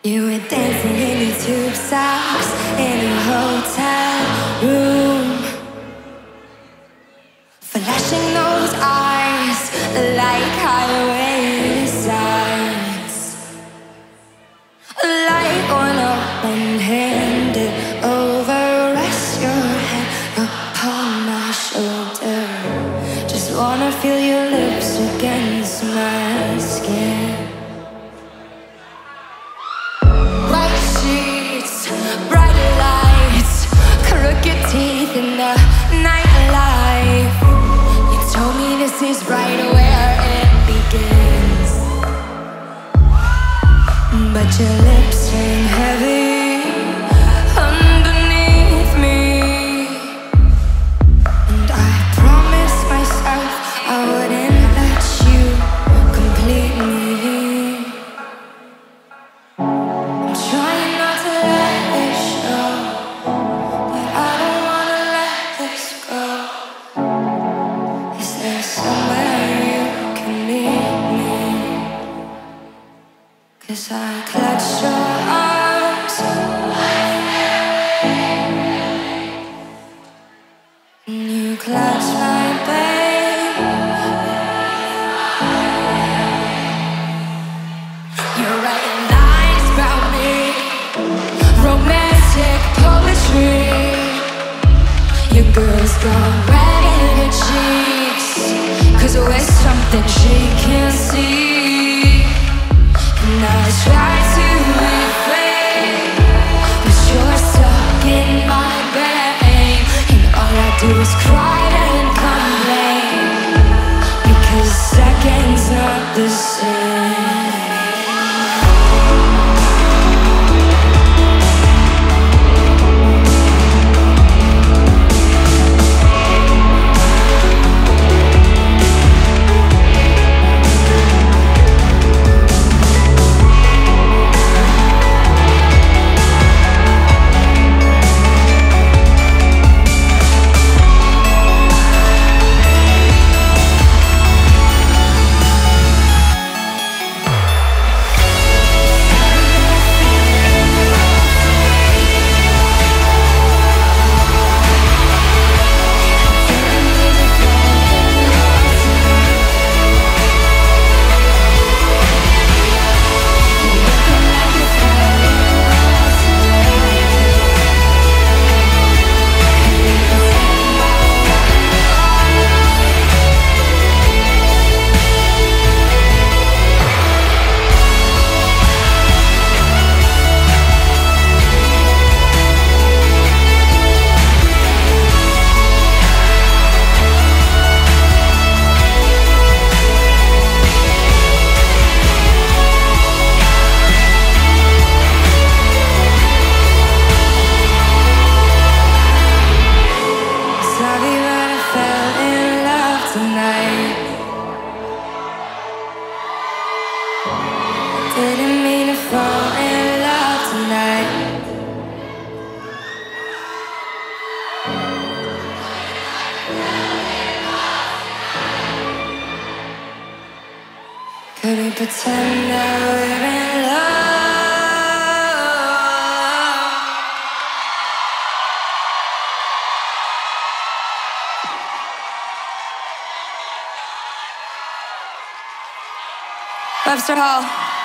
You were dancing in your tube socks in a hotel room, flashing those eyes like highway signs, like one open-handed over. Rest your head upon my shoulder. Just wanna feel your lips against my skin. Bright lights, crooked teeth in the nightlife. You told me this is right where it begins, but your lips hang heavy underneath me, and I promised myself I wouldn't let you complete me. I'm trying not to let this show, but I don't wanna let this go. Is there somewhere you can meet me? 'Cause I clutch your arms and you clutch my babe. You're writing lines about me, romantic poetry. Your girl's gone red in her cheeks, 'cause we're something she can't see. And I try to refrain, but you're stuck in my brain, and all I do is cry and complain, because seconds not the same. Didn't mean to fall in love tonight. Couldn't pretend that we're in love. Webster Hall.